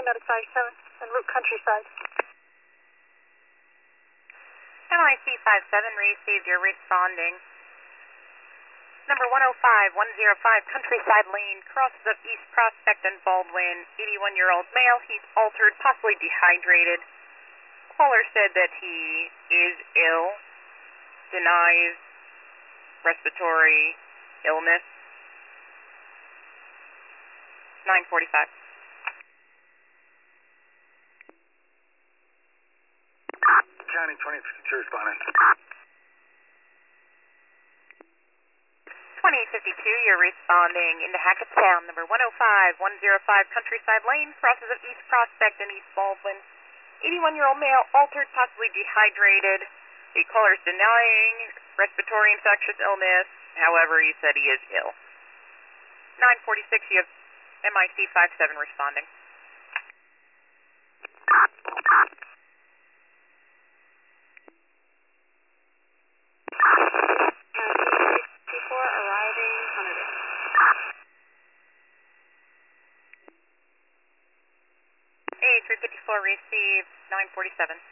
Medic 57 en route Countryside. MIC 57 received, you're responding. Number 105-105 Countryside Lane, crosses of East Prospect and Baldwin, 81-year-old male, he's altered, possibly dehydrated. Caller said that he is ill, denies respiratory illness. 9:45. County 2052 responding. 2852, you're responding into Hackettstown, number 105-105 Countryside Lane, crosses of East Prospect and East Baldwin. 81-year-old male, altered, possibly dehydrated. The caller is denying respiratory infectious illness. However, he said he is ill. 9:46, you have MIC 57 responding. Arriving Hunterdon. A354 received, 9:47.